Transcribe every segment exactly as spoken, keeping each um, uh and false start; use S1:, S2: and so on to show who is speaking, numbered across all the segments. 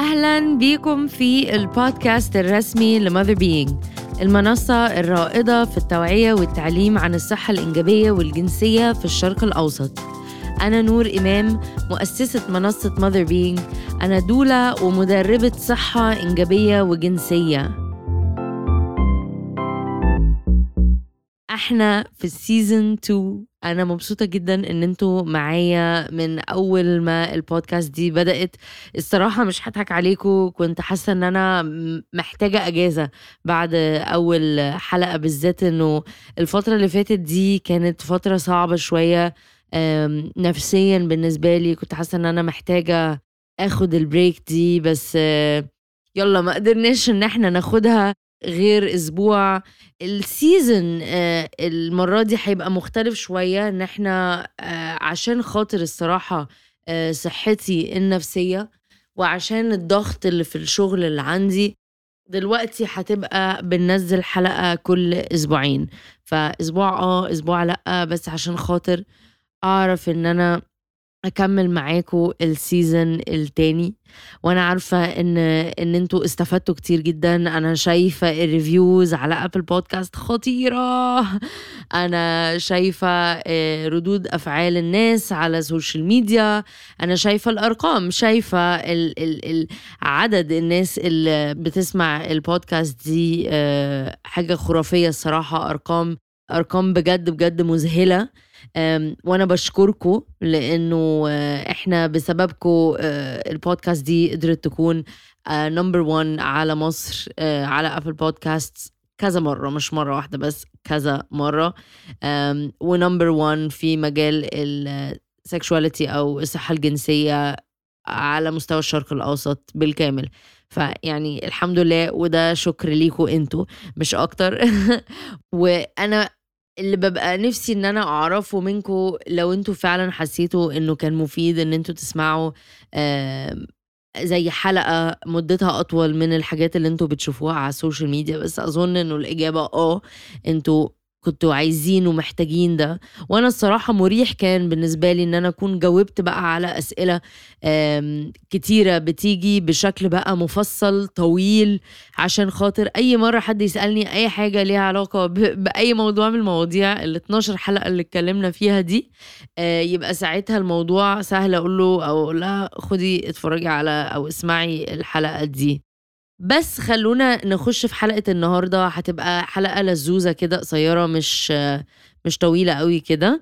S1: أهلاً بيكم في البودكاست الرسمي لماذر بينج، المنصة الرائدة في التوعية والتعليم عن الصحة الإنجابية والجنسية في الشرق الأوسط. أنا نور إمام، مؤسسة منصة ماذر بينج. أنا دولة ومدربة صحة إنجابية وجنسية. احنا في السيزن اتنين. انا مبسوطة جدا ان انتوا معايا من اول ما البودكاست دي بدأت. الصراحة مش هضحك عليكم، كنت حاسة ان انا محتاجة اجازة بعد اول حلقة، بالذات انه الفترة اللي فاتت دي كانت فترة صعبة شوية نفسيا بالنسبة لي. كنت حاسة ان انا محتاجة اخد البريك دي، بس يلا ما قدرناش ان احنا ناخدها غير اسبوع. السيزن آه المرة دي هيبقى مختلف شوية، ان احنا آه عشان خاطر الصراحة آه صحتي النفسية وعشان الضغط اللي في الشغل اللي عندي دلوقتي هتبقى بننزل حلقة كل اسبوعين. فاسبوع اه اسبوع لأ، بس عشان خاطر اعرف ان انا اكمل معاكم السيزن التاني. وانا عارفة ان ان انتوا استفدتوا كتير جدا. انا شايفة الريفيوز على ابل بودكاست خطيرة. انا شايفة ردود افعال الناس على السوشيال ميديا. انا شايفة الارقام، شايفة ال ال ال عدد الناس اللي بتسمع البودكاست دي حاجة خرافية الصراحة. ارقام ارقام بجد بجد مذهلة. وانا بشكركم لانه احنا بسببكم البودكاست دي قدرت تكون نمبر وان على مصر على ابل بودكاست كذا مرة، مش مرة واحدة بس كذا مرة، ونمبر وان في مجال السكشواليتي او الصحة الجنسية على مستوى الشرق الاوسط بالكامل. فيعني الحمد لله، وده شكر ليكم انتوا مش اكتر. وانا اللي ببقى نفسي ان انا اعرفه منكم، لو انتوا فعلا حسيتوا انه كان مفيد ان انتوا تسمعوا زي حلقة مدتها اطول من الحاجات اللي انتوا بتشوفوها على السوشيال ميديا. بس اظن انه الاجابة اه انتوا كنتوا عايزين ومحتاجين ده. وانا الصراحة مريح كان بالنسبة لي ان انا اكون جاوبت بقى على اسئلة كتيرة بتيجي بشكل بقى مفصل طويل، عشان خاطر اي مرة حد يسألني اي حاجة ليها علاقة باي موضوع من المواضيع ال اتناشر حلقة اللي اتكلمنا فيها دي، يبقى ساعتها الموضوع سهل اقول له او اقول لها خدي اتفرجي على او اسمعي الحلقة دي. بس خلونا نخش في حلقة النهاردة. هتبقى حلقة لزوزة كده قصيرة، مش مش طويلة قوي كده.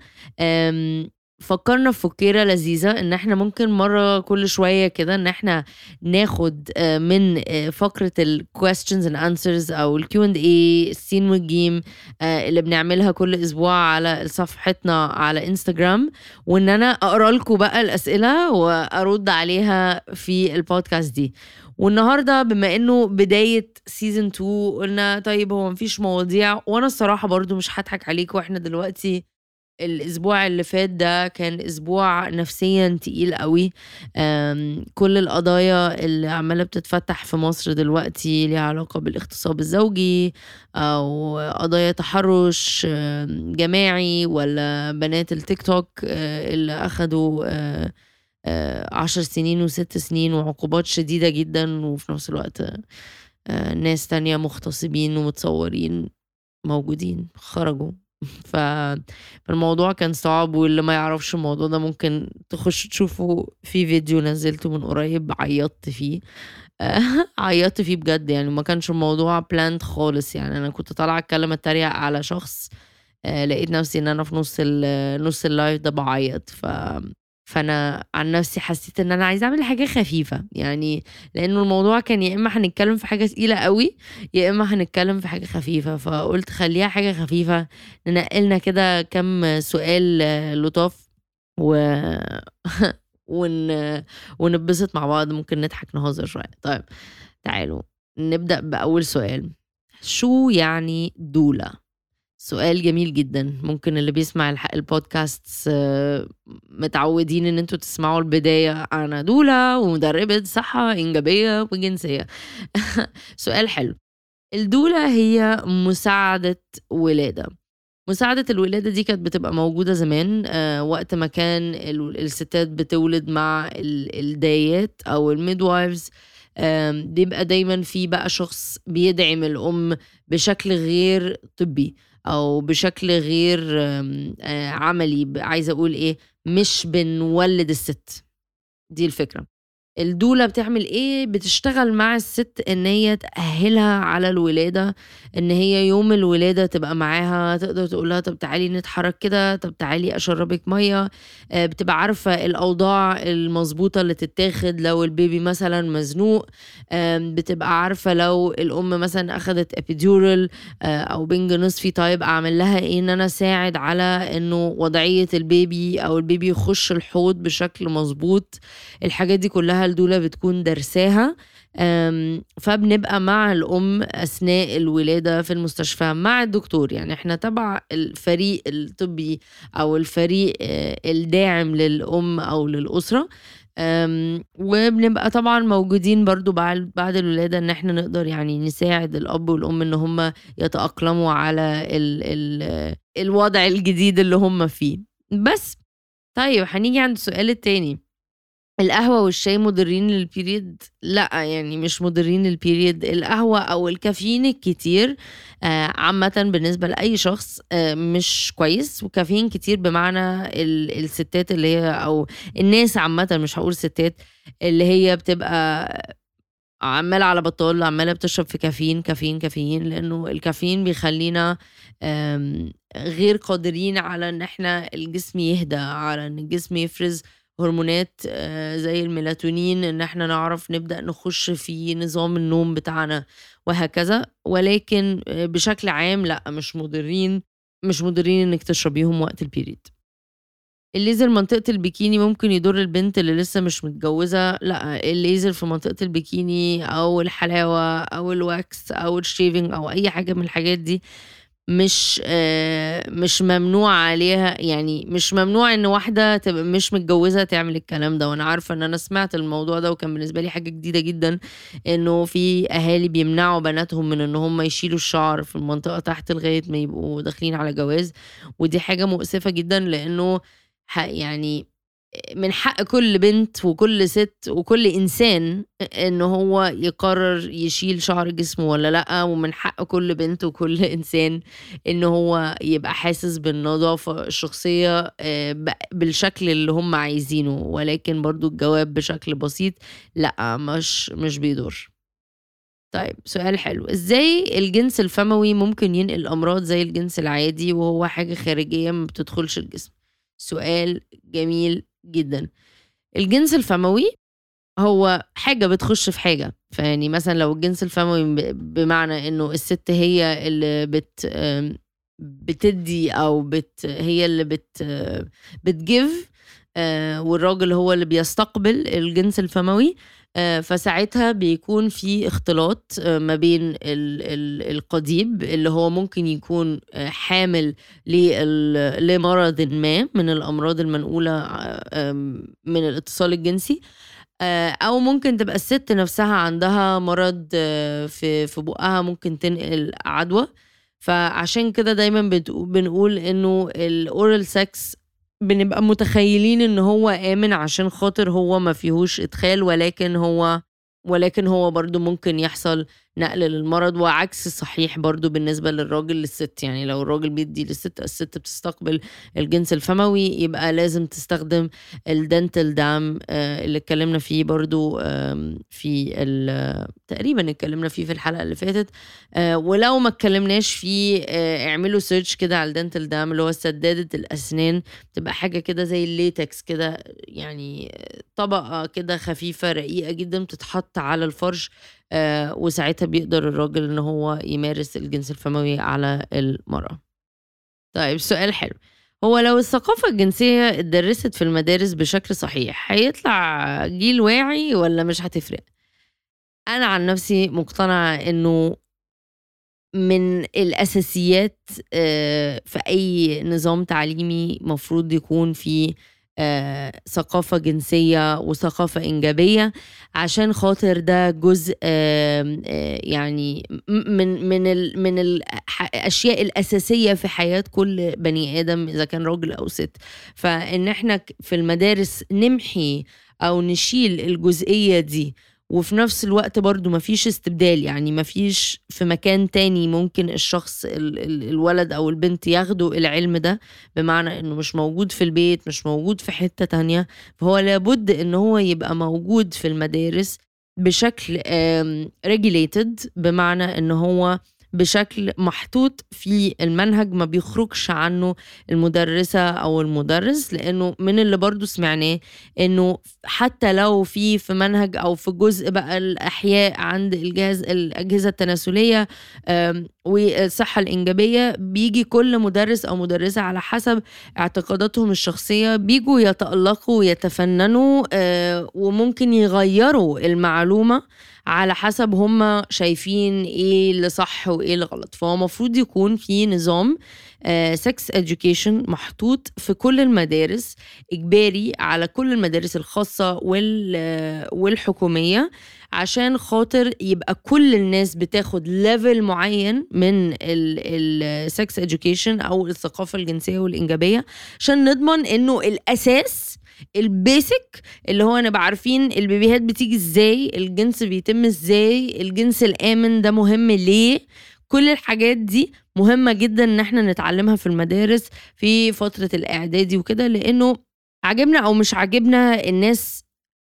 S1: فكرنا في فكرة لذيذة ان احنا ممكن مرة كل شوية كده ان احنا ناخد من فقرة ال questions and answers او ال كيو اند اي السين والجيم اللي بنعملها كل اسبوع على صفحتنا على انستجرام، وان انا اقرأ لكم بقى الاسئلة وارد عليها في البودكاست دي. والنهاردة بما انه بداية سيزن اتنين قلنا طيب هو مفيش مواضيع، وانا الصراحة برضو مش هضحك عليكم، واحنا دلوقتي الاسبوع اللي فات ده كان اسبوع نفسيا تقيل قوي. كل القضايا اللي عمالة بتتفتح في مصر دلوقتي ليها علاقة بالاغتصاب الزوجي او قضايا تحرش جماعي، ولا بنات التيك توك اللي اخدوا عشر سنين وست سنين وعقوبات شديدة جدا، وفي نفس الوقت ناس تانية مغتصبين ومتصورين موجودين خرجوا. فالموضوع كان صعب، واللي ما يعرفش الموضوع ده ممكن تخش تشوفوا في فيديو نزلته من قريب عيطت فيه. عيطت فيه بجد، يعني ما كانش الموضوع بلاند خالص. يعني انا كنت طالعة اتكلم اتريق على شخص، لقيت نفسي ان انا في نص نص اللايف ده بعيط. ف فانا عن نفسي حسيت ان انا عايزه اعمل حاجه خفيفه، يعني لانه الموضوع كان يا اما هنتكلم في حاجه ثقيله قوي يا اما هنتكلم في حاجه خفيفه. فقلت خليها حاجه خفيفه، ننقلنا كده كم سؤال لطاف و ون... ونبسط مع بعض، ممكن نضحك نهزر شويه. طيب تعالوا نبدا باول سؤال. شو يعني دولة؟ سؤال جميل جدا. ممكن اللي بيسمع البودكاست متعودين ان انتوا تسمعوا البداية انا دولة ومدربة صحة انجابية وجنسية. سؤال حلو. الدولة هي مساعدة ولادة. مساعدة الولادة دي كانت بتبقى موجودة زمان وقت ما كان الستات بتولد مع الدايات او الميدوايفز. آمم، بيبقى دايمًا في بقى شخص بيدعم الأم بشكل غير طبّي أو بشكل غير آمم، آآ، عملي، ب عايزة أقول إيه، مش بنولِّد الست، دي الفكرة. الدولة بتعمل إيه، بتشتغل مع الست إن هي تأهِّلها على الولادة، إن هي يوم الولادة تبقى معاها، تقدر تقول لها طَب تعالي نتحرّك كده، طَب تعالي أشرّبِك مَيّة، آآ بتبقى عارفة الأوضاع المضبوطة اللي تتاخد لو البيبي مثلًا مزنوق، آمم بتبقى عارفة لو الأم مثلًا أخدت epidural آآ أو بِنج نصفي، طيب أعمل لها إيه إن أنا أساعد على إنه وضعية البيبي أو البيبي يخُش الحوض بشكل مضبوط. الحاجات دي كلّها الدولة بتكون دارساها، آمم، فبنبقى مع الأم أثناء الولادة في المستشفى مع الدكتور، يعني إحنا تبع الفريق الطبي أو الفريق آآ الداعم للأم أو للأسرة، آمم، وبنبقى طبعًا موجودين برضه بعد بعد الولادة إن إحنا نقدر يعني نساعد الأب والأم إن هُم يتأقلموا على ال ال الوضع الجديد اللي هُم فيه. بس، طيب هنيجي عند السؤال التاني. القهوة والشاي مضرين للPeriod؟ لأ، يعني مش مضرين للPeriod. القهوة أو الكافيين الكتير آآ عامةً بالنسبة لأي شخص آآ مش كويس، وكافيين كتير بمعنى ال الستات اللي هي أو الناس عامةً مش هاقول ستات، اللي هي بتبقى عمّالة على بطّال، عمّالة بتشرب في كافيين، كافيين، كافيين، لإنه الكافيين بيخلّينا آمم غير قادرين على إن إحنا الجسم يهدى، على إن الجسم يفرز هرمونات آآ زي الMelatonin، إن إحنا نعرف نبدأ نخُش في نظام النوم بتاعنا وهكذا، ولكن آآ بشكل عام لأ، مش مُضرّين، مش مُضرّين إنِّك تشربيهم وقت الPeriod. الليزر منطقة البيكيني ممكن يضر البنت اللي لسه مش متجوزة؟ لأ، الليزر في منطقة البيكيني أو الحلاوة أو الواكس أو الshaving أو أي حاجة من الحاجات دي مش آآ، مش ممنوع عليها، يعني مش ممنوع إن واحدة تبقى مش متجوزة تعمل الكلام ده، وأنا عارفة إن أنا سمعت الموضوع ده وكان بالنسبة لي حاجة جديدة جدًا، إنه في أهالي بيمنعوا بناتهم من إن هم يشيلوا الشعر في المنطقة تحت لغاية ما يبقوا داخلين على جواز، ودي حاجة مؤسفة جدًا لإنه ح يعني من حق كل بنت وكل ست وكل إنسان أ إن هو يقرر يشيل شعر جسمه والّا لأ، ومن حق كل بنت وكل إنسان إن هو يبقى حاسس بالنضافة الشخصية آآ ب بالشكل اللي هم عايزينه، ولكن برضه الجواب بشكل بسيط لأ، مش مش بيضر. طيب سؤال حلو، إزاي الجنس الفموي ممكن ينقل أمراض زي الجنس العادي وهو حاجة خارجية ما بتدخلش الجسم؟ سؤال جميل جدًا. الجنس الفموي هو حاجة بتخش في حاجة، فيعني مثلًا لو الجنس الفموي ب بمعنى إنه الست هي اللي بت آمم، بتدّي أو بت هي اللي بت بتgive آآ، والراجل هو اللي بيستقبل الجنس الفموي، آآ، فساعتها بيكون في اختلاط آآ، ما بين ال ال القضيب اللي هو ممكن يكون آآ، حامل لل لمرضٍ ما من الأمراض المنقولة آمم، من الاتصال الجنسي، آآ أو ممكن تبقى الست نفسها عندها مرض آه، في في بُقّها ممكن تنقل عدوى، فعشان كده دايمًا بتقو بنقول إنه الoral sex بنبقى متخيلين إن هو آمن عشان خاطر هو ما فيهوش إدخال، ولكن هو ولكن هو برضه ممكن يحصل نقل للمرض، وعكس صحيح برضه بالنسبة للراجل للست، يعني لو الراجل بيدّي للست، الست بتستقبل الجنس الفموي، يبقى لازم تستخدم الdental dam آآ اللي اتكلّمنا فيه برضه آمم في ال تقريبًا اتكلّمنا فيه في الحلقة اللي فاتت، آآ ولو ما اتكلّمناش فيه آآ اعملوا search كده على الdental dam اللي هو سدادة الأسنان، بتبقى حاجة كده زي الlatex كده، يعني طبقة كده خفيفة رقيقة جدًا بتتحط على الفرش، آآ وساعتها بيقدر الراجل إن هو يمارس الجنس الفموي على المرأة. طيب سؤال حلو، هو لو الثقافة الجنسية اتدرست في المدارس بشكل صحيح، هيطلع جيل واعي والّا مش هتفرق؟ أنا عن نفسي مقتنعة إنه من الأساسيات آآ في أي نظام تعليمي مفروض يكون فيه آآ ثقافة جنسية وثقافة إنجابية، عشان خاطر ده جزء آمم آآ يعني م من من ال من الح الأشياء الأساسية في حياة كل بني آدم إذا كان راجل أو ست، فإن إحنا ك في المدارس نمحي أو نشيل الجزئية دي، وفي نفس الوقت برضو مفيش استبدال، يعني مفيش في مكان تاني ممكن الشخص ال ال الولد أو البنت ياخدوا العلم ده، بمعنى إنه مش موجود في البيت، مش موجود في حتة تانية. فهو لابد إن هو يبقى موجود في المدارس بشكل آم، regulated، بمعنى إن هو بشكل محطوط في المنهج، ما بيخرجش عنه المدرسة أو المدرس. لأنه من اللي برضو سمعناه إنه حتى لو في في منهج أو في جزء بقى الأحياء عند الجهاز الأجهزة التناسلية آم، والصحة الإنجابية، بيجي كل مدرس أو مدرسة على حسب اعتقاداتهم الشخصية بيجوا يتألقوا ويتفننوا، آه، وممكن يغيروا المعلومة على حسب هم شايفين ايه اللي صح وايه اللي غلط. فهو مفروض يكون في نظام سكس education محطوط في كل المدارس، إجباري على كل المدارس الخاصة وال آه، والحكومية، عشان خاطر يبقى كل الناس بتاخد ليفل معين من السكس education أو الثقافة الجنسية والإنجابية، عشان نضمن إنه الأساس البيسك اللي هو نبقى عارفين البيبيهات بتيجي ازاي، الجنس بيتم ازاي، الجنس الآمن ده مهم ليه. كل الحاجات دي مهمة جدا ان احنا نتعلمها في المدارس في فترة الإعدادي وكده، لأنه عجبنا أو مش عجبنا الناس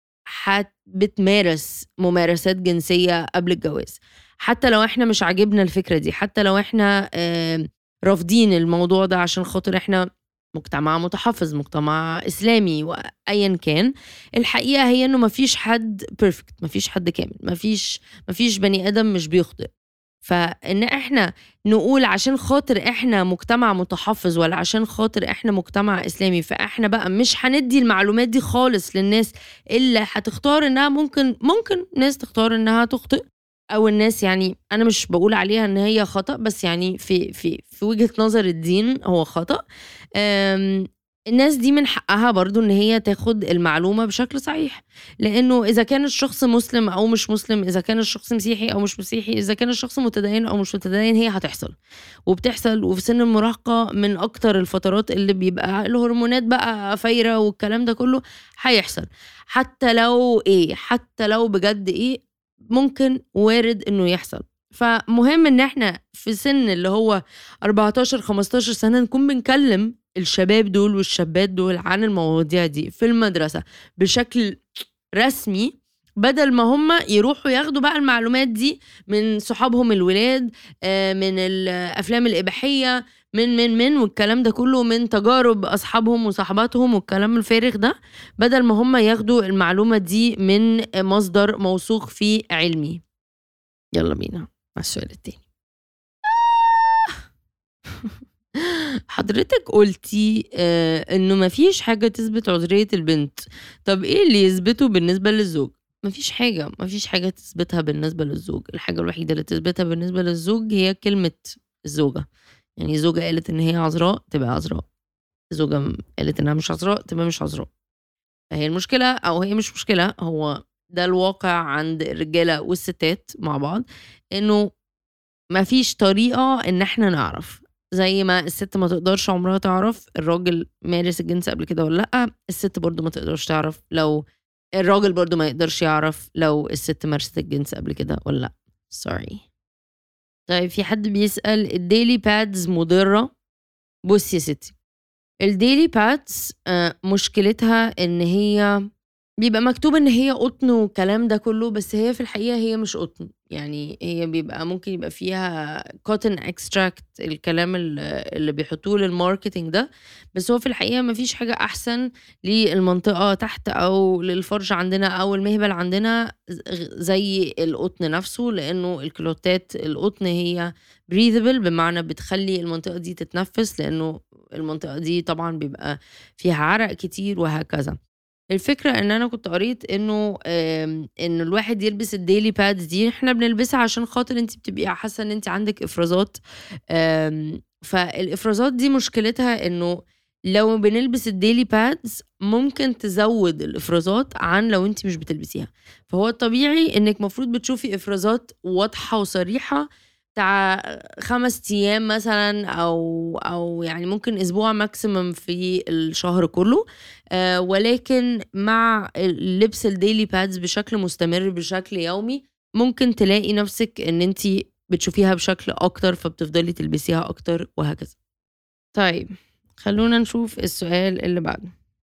S1: حت بتمارس ممارسات جنسية قبل الجواز. حتى لو احنا مش عاجبنا الفكرة دي، حتى لو احنا آم، رافضين الموضوع ده عشان خاطر احنا مجتمع متحفظ، مجتمع إسلامي وأيا كان، الحقيقة هي انه مفيش حد بيرفكت، مفيش حد كامل، مفيش مفيش بني آدم مش بيخطئ. فإن إحنا نقول عشان خاطر إحنا مجتمع متحفظ ولا عشان خاطر إحنا مجتمع إسلامي فإحنا بقى مش هندي المعلومات دي خالص للناس اللي هتختار إنها ممكن ممكن ناس تختار إنها تخطئ، أو الناس يعني أنا مش بقول عليها إن هي خطأ، بس يعني في في في وجهة نظر الدين هو خطأ. أم، الناس دي من حقها برضو إن هي تاخد المعلومة بشكل صحيح، لأنه إذا كان الشخص مسلم أو مش مسلم، إذا كان الشخص مسيحي أو مش مسيحي، إذا كان الشخص متدين أو مش متدين، هي هتحصل وبتحصل. وفي سن المراهقة من أكتر الفترات اللي بيبقى الهرمونات بقى فايرة والكلام ده كله هيحصل. حتى لو إيه حتى لو بجد إيه ممكن وارد إنه يحصل. فمهم إن إحنا في سن اللي هو أربعتاشر خمستاشر سنة نكون بنكلم الشباب دول والشابات دول عن المواضيع دي في المدرسة بشكل رسمي، بدل ما هم يروحوا ياخدوا بقى المعلومات دي من صحابهم الولاد، آه، من الأفلام الإباحية، من من من والكلام ده كله، من تجارب أصحابهم وصحباتهم والكلام الفارغ ده، بدل ما هم ياخدوا المعلومة دي من مصدر موثوق فيه علمي. يلا بينا مع السؤال التاني. حضرتك قلتي آه انه مفيش حاجة تثبت عذرية البنت. طب ايه اللي يثبته بالنسبة للزوج؟ مفيش حاجة مفيش حاجة تثبتها بالنسبة للزوج. الحاجة الوحيدة اللي تثبتها بالنسبة للزوج هي كلمة الزوجة. يعني زوجة قالت ان هي عذراء تبقى عذراء، زوجة م- قالت انها مش عذراء تبقى مش عذراء. فهي المشكلة او هي مش مشكلة، هو ده الواقع عند الرجالة والستات مع بعض، انه مفيش طريقة ان احنا نعرف. زي ما الست ما تقدرش عمرها تعرف الراجل مارس الجنس قبل كده ولا لأ، الست برضو ما تقدرش تعرف لو الراجل برضو ما يقدرش يعرف لو الست مارست الجنس قبل كده ولا لأ. sorry. طيب في حد بيسأل الديلي بادز مضرة؟ بص يا ستي، الديلي بادز آه، مشكلتها ان هي بيبقى مكتوب ان هي قطن والكلام ده كله، بس هي في الحقيقة هي مش قطن. يعني هي بيبقى ممكن يبقى فيها cotton extract، الكلام ال- اللي بيحطوه للماركتينج ده، بس هو في الحقيقة مفيش حاجة أحسن للمنطقة تحت أو للفرج عندنا أو المهبل عندنا ز- زي القطن نفسه، لأنه الكلوتات القطن هي breathable، بمعنى بتخلي المنطقة دي تتنفس، لأنه المنطقة دي طبعا بيبقى فيها عرق كتير وهكذا. الفكرة ان انا كنت قريت انه آم، ان الواحد يلبس الديلي بادز دي، احنا بنلبسها عشان خاطر انت بتبقي حاسة ان انت عندك افرازات. آم، فالافرازات دي مشكلتها انه لو بنلبس الديلي بادز ممكن تزود الافرازات عن لو انت مش بتلبسيها. فهو الطبيعي انك مفروض بتشوفي افرازات واضحة وصريحة بتاع خمس أيام مثلًا أو أو يعني ممكن أسبوع maximum في الشهر كُلّه، آآ ولكن مع ال لبس الdaily pads بشكل مستمر بشكل يومي، ممكن تلاقي نَفْسِك إن أنتِ بتشوفيها بشكل أكتر، فبتفضلي تلبسيها أكتر وهكذا. طيب خلّونا نشوف السؤال اللي بعده.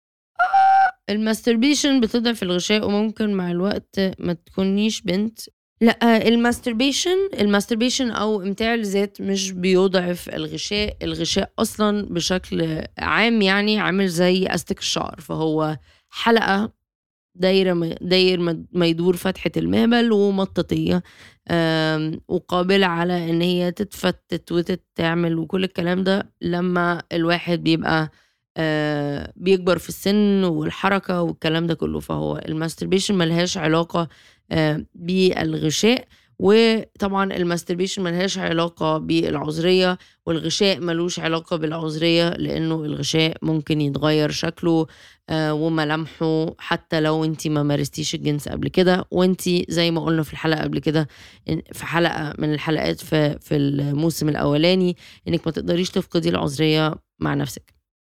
S1: الmasturbation بتضعف الغشاء وممكن مع الوقت ما تكونيش بنت. لأ، الmasturbation الmasturbation أو إمتاع الذات مش بيضعف الغشاء، الغشاء أصلًا بشكل عام يعني عامل زي أستك الشعر، فهو حلقة دايرة م داير ما ما يدور فتحة المهبل ومطاطية، آمم، وقابلة على إن هي تتفتت وتتعمل وكل الكلام ده لمّا الواحد بيبقى آآ، بيكبر في السن والحركة والكلام ده كله، فهو الmasturbation ما لهاش علاقة آآ، بالغشاء، وطبعًا الmasturbation ما لهاش علاقة بالعذرية، والغشاء ما لوش علاقة بالعذرية، لإنه الغشاء ممكن يتغيّر شكله آآ وملامحه حتى لو أنتِ ما مارستيش الجنس قبل كده، وأنتِ زي ما قُلنا في الحلقة قبل كده إن في حلقة من الحلقات في في الموسم الأولاني، إنِّك ما تقدريش تفقدي العذرية مع نفسِك.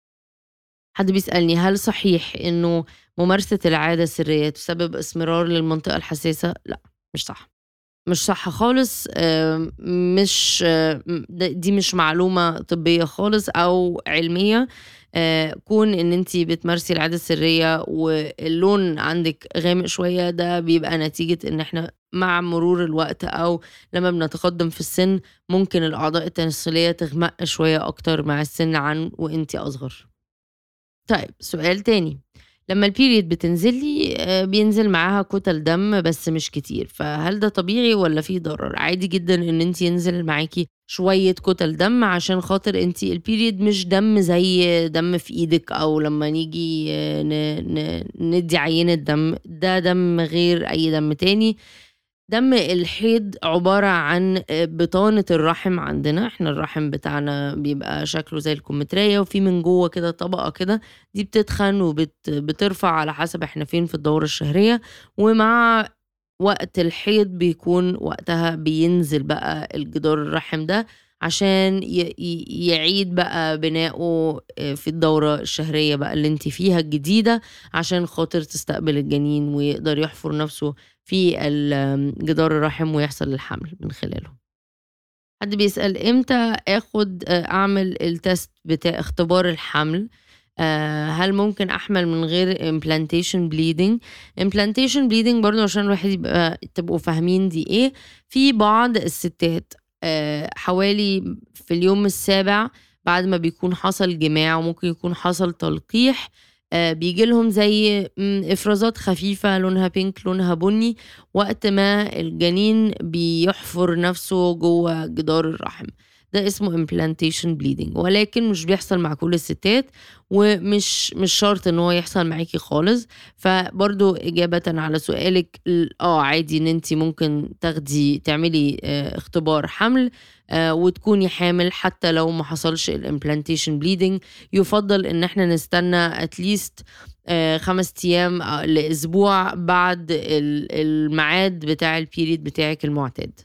S1: حد بيسألني: هل صحيح إنه ممارسة العادة السرية تسبب إسمرار للمنطقة الحساسة؟ لأ، مش صح. مش صح خالص، آمم مش م د دي مش معلومة طبية خالص أو علمية، آآ كون إن أنتِ بتمارسي العادة السرية واللون عندِك غامق شوية، ده بيبقى نتيجة إن إحنا مع مرور الوقت أو لمّا بنتقدم في السن، ممكن الأعضاء التناسلية تغمق شوية أكتر مع السن عن وأنتِ أصغر. طيب سؤال تاني، لمّا الperiod بتنزل لي آآ بينزل معاها كُتل دم بس مش كتير، فهل ده طبيعي والّا في ضرر؟ عادي جدًا إن أنتِ ينزل معاكِ شوية كُتل دم عشان خاطر أنتِ الperiod مش دم زي دم في إيدِك أو لمّا نيجي آه، ن ن ندّي عينة دم، ده دم غير أي دم تاني. دم الحيض عبارة عن آآ بطانة الرحم عندنا، إحنا الرحم بتاعنا بيبقى شكله زي الكمثرية وفي من جوّه كده طبقة كده، دي بتتخن وبت بترفع على حسب إحنا فين في الدورة الشهرية، ومع وقت الحيض بيكون وقتها بينزل بقى الجدار الرحم ده عشان ي ي يعيد بقى بناؤه آآ في الدورة الشهرية بقى اللي أنتِ فيها الجديدة، عشان خاطر تستقبل الجنين ويقدر يحفر نفسه في ال آمم، جدار الرحم ويحصل الحمل من خلاله. حد بيسأل إمتى آخُد آآ أعمل الtest بتاع اختبار الحمل؟ آآ هل ممكن أحمل من غير implantation bleeding؟ implantation bleeding برضه عشان الواحد يبقى تبقوا فاهمين دي إيه، في بعض الستات آآ حوالي في اليوم السابع بعد ما بيكون حصل جماع وممكن يكون حصل تلقيح، آآ بييجي لهم زي إمم إفرازات خفيفة لونها pink لونها بُني، وقت ما الجنين بيحفر نفسه جوه جدار الرحم، ده اسمه implantation bleeding، ولكن مش بيحصل مع كل الستات ومش مش شرط إن هو يحصل معاكِ خالص، فبرضه إجابةً على سؤالِك ال آه عادي إن أنتِ ممكن تاخدي تعملي آآ اختبار حمل آآ وتكوني حامل حتى لو ما حصلش الimplantation bleeding، يُفضّل إن إحنا نستنى at least آآ خمس أيام أ لأسبوع بعد ال الميعاد بتاع الperiod بتاعِك المعتاد.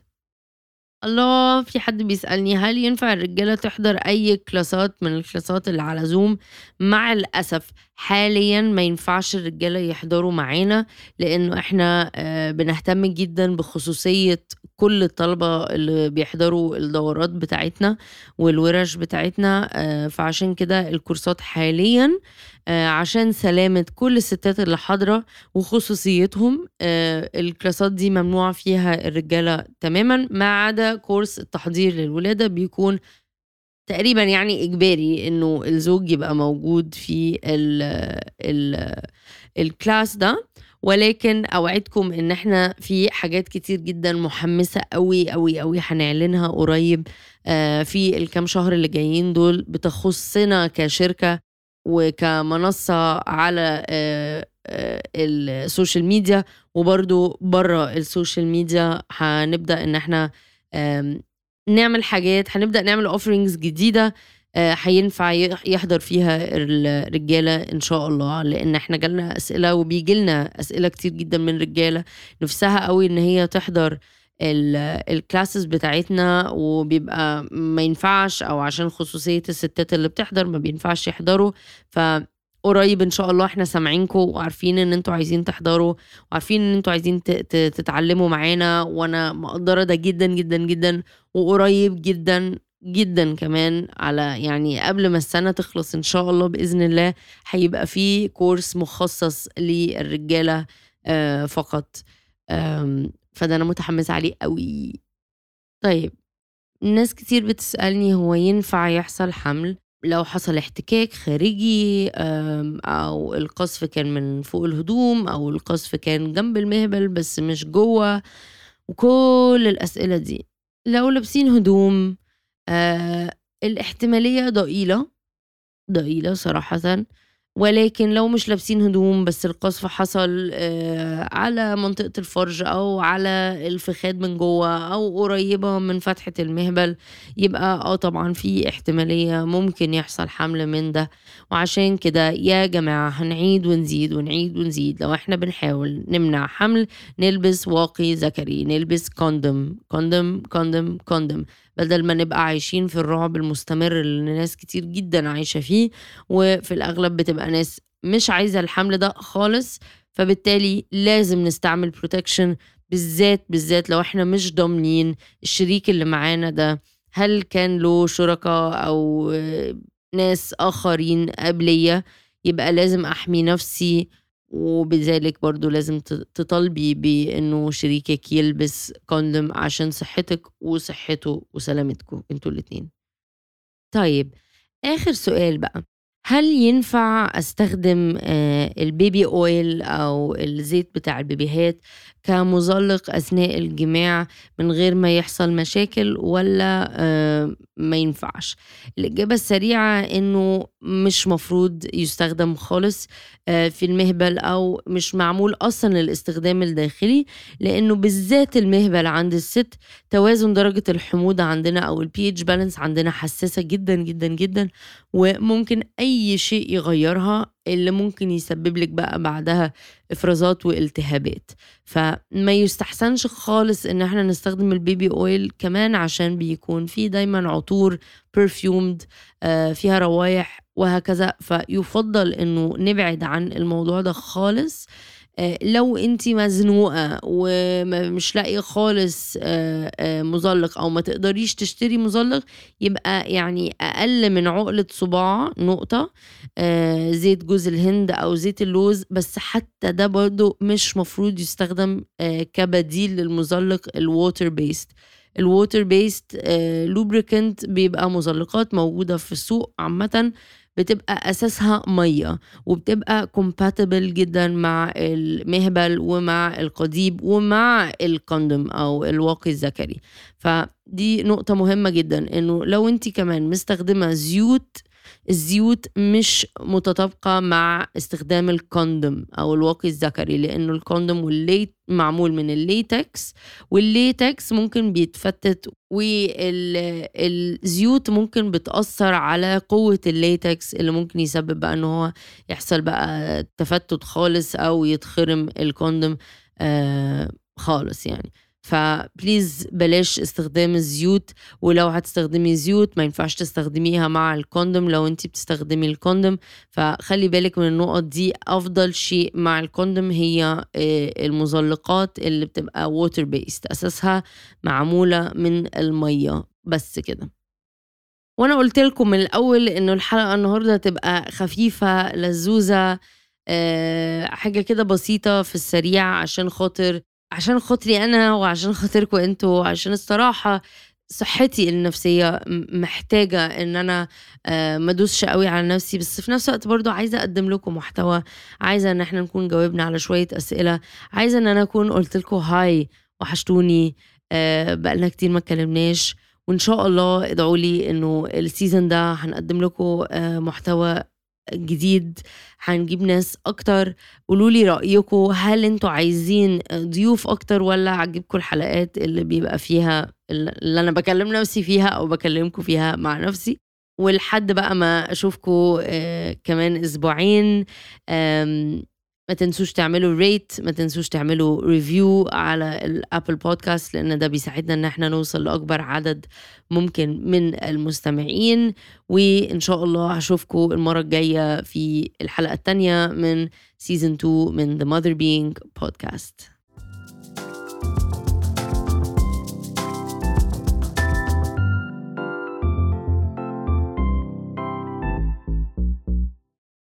S1: الله! في حد بيسألني هل ينفع الرجالة تحضر أي كلاسات من الكلاسات اللي على Zoom؟ مع الأسف حاليًا ما ينفعش الرجالة يحضروا معانا، لإنه إحنا آآ بنهتم جدًا بخصوصية كل الطلبة اللي بيحضروا الدورات بتاعتنا والوِرَش بتاعتنا، آآ فعشان كده الكورسات حاليًا آآ عشان سلامة كل الستات اللي حاضرة وخصوصيتهم، آآ الكلاسات دي ممنوع فيها الرجالة تمامًا، ما عدا كورس التحضير للولادة بيكون تقريبًا يعني إجباري إنه الزوج يبقى موجود في ال ال الclass ده، ولكن أوعدكم إن إحنا في حاجات كتير جدًا محمسة أوي، أوي، أوي هنعلنها قريب آآ في الكام شهر اللي جايين دول بتخصنا كشركة وكمنصة على آآ آآ السوشيال ميديا، وبرضه برّه السوشيال ميديا هنبدأ إن إحنا آمم نعمل حاجات، هنبدأ نعمل offerings جديدة آآ هينفع يح يحضر فيها الرجالة إن شاء الله، لإن إحنا جالنا أسئلة وبييجي لنا أسئلة كتير جدًا من رجالة نِفْسها أوي إن هي تحضر ال الclasses بتاعتنا، وبيبقى ما ينفعش أو عشان خصوصية الستات اللي بتحضر ما بينفعش يحضروا. فقريب إن شاء الله إحنا سامعينكم وعارفين إن أنتم عايزين تحضروا، وعارفين إن أنتم عايزين ت ت تتعلموا معانا، وأنا مقدّرة ده جدًا، جدًا، جدًا. وقريب جدًا، جدًا كمان على يعني قبل ما السنة تخلص إن شاء الله بإذن الله، هيبقى في course مخصص للرجالة آآ فقط. آمم، فده أنا متحمسة عليه أوي. طيب، ناس كتير بتسألني هو ينفع يحصل حمل لو حصل احتكاك خارجي، آمم، أو القذف كان من فوق الهدوم، أو القذف كان جنب المهبل بس مش جوّه، وكل الأسئلة دي. لو لابسين هدوم، آآ، الاحتمالية ضئيلة، ضئيلة صراحةً. ولكن لو مش لابسين هدوم بس القذف حصل آآ على منطقة الفرج أو على الفخاد من جوّه أو قريبة من فتحة المهبل، يبقى آه طبعًا في احتمالية ممكن يحصل حمل من ده. وعشان كده يا جماعة هنعيد ونزيد، ونعيد ونزيد، لو إحنا بنحاول نمنع حمل نلبس واقي ذكري، نلبس condom، condom، condom، condom، بدل ما نبقى عايشين في الرعب المستمر اللي ناس كتير جدًا عايشة فيه، وفي الأغلب بتبقى ناس مش عايزة الحمل ده خالص. فبالتالي لازم نستعمل protection، بالذات، بالذات لو إحنا مش ضامنين الشريك اللي معانا ده هل كان له شُركا أو آه، ناس آخرين قبليّا، يبقى لازم أحمي نفسي. وبذلك برضه لازم ت تطالبي بإنه شريكِك يلبس condom عشان صحتِك وصحته وسلامتكم أنتم الاتنين. طيب، آخر سؤال بقى، هل ينفع أستخدم آآ الbaby oil أو الزيت بتاع البيبيهات كمُزلِّق أثناء الجماع من غير ما يحصل مشاكل والّا آآ ما ينفعش؟ الإجابة السريعة إنه مش مفروض يُستخدم خالص آآ في المهبل، أو مش معمول أصلًا للاستخدام الداخلي، لإنه بالذات المهبل عند الست توازن درجة الحموضة عندنا أو الpH balance عندنا حساسة جدًا، جدًا، جدًا، وممكن أي شيء يغيّرها اللي ممكن يسبب لِك بقى بعدها إفرازات والتهابات. فما يُستحسنش خالص إن إحنا نستخدم الbaby oil، كمان عشان بيكون فيه دايمًا عطور perfumed، آآ فيها روايح وهكذا. فيُفضّل إنه نبعد عن الموضوع ده خالص. آآ لو أنتِ مزنوقة وم مش لاقية خالص آآ آآ مُزلِّق، أو ما تقدريش تشتري مُزلِّق، يبقى يعني أقل من عُقلة صباع نقطة آآ زيت جوز الهند أو زيت اللوز. بس حتى ده برضه مش مفروض يُستخدم آآ كبديل للمُزلِّق الwater based. الwater based آآ lubricant بيبقى مُزلِّقات موجودة في السوق عامةً، بتبقى أساسها مَيّة، وبتبقى compatible جدًا مع المهبل ومع القضيب ومع الكوندوم أو الواقي الذكري. فدي نقطة مهمة جدًا، إنه لو أنتِ كمان مستخدمة زيوت، الزيوت مش متطابقة مع استخدام الكوندوم أو الواقي الذكري، لإنه الكوندوم والليت معمول من الليتكس، والليتكس ممكن بيتفتت، وال الزيوت ممكن بتأثّر على قوة الليتكس اللي ممكن يسبب بقى إن هو يحصل بقى تفتُّت خالص أو يتخرم الكوندوم آآ خالص يعني. فبليز بلاش استخدام الزيوت، ولو هتستخدمي زيوت ما ينفعش تستخدميها مع الكوندوم لو أنتِ بتستخدمي الكوندوم. فخلّي بالِك من النُقط دي. أفضل شيء مع الكوندوم هي آآ المُزلِّقات اللي بتبقى water based، أساسها معمولة من المَيّة، بس كده. وأنا قُلت لكم من الأول إنه الحلقة النهارده هتبقى خفيفة، لذوذة، آآ حاجة كده بسيطة في السريع، عشان خاطر عشان خاطري أنا وعشان خاطركم أنتم، وعشان الصراحة صحتي النفسية م محتاجة إن أنا آآ ما أدوسش أوي على نفسي، بس في نفس الوقت برضه عايزة أقدّم لكم محتوى، عايزة إن إحنا نكون جاوبنا على شوية أسئلة، عايزة إن أنا أكون قُلت لكم هاي وحشتوني، آآ بقى لنا كتير ما اتكلمناش. وإن شاء الله ادعوا لي إنه السيزون ده هنقدّم لكم آآ محتوى جديد، هنجيب ناس أكتر. قولوا لي رأيكم، هل أنتم عايزين ضيوف أكتر والّا عاجبكم الحلقات اللي بيبقى فيها ال اللي أنا باكلّم نفسي فيها أو باكلّمكم فيها مع نفسي؟ ولحد بقى ما أشوفكم آآ كمان أسبوعين، آمم ما تنسوش تعملوا ريت، ما تنسوش تعملوا ريفيو على الابل بودكاست، لان ده بيساعدنا ان احنا نوصل لاكبر عدد ممكن من المستمعين. وان شاء الله هشوفكم المرة الجاية في الحلقة التانية من سيزن اتنين من The Mother Being Podcast.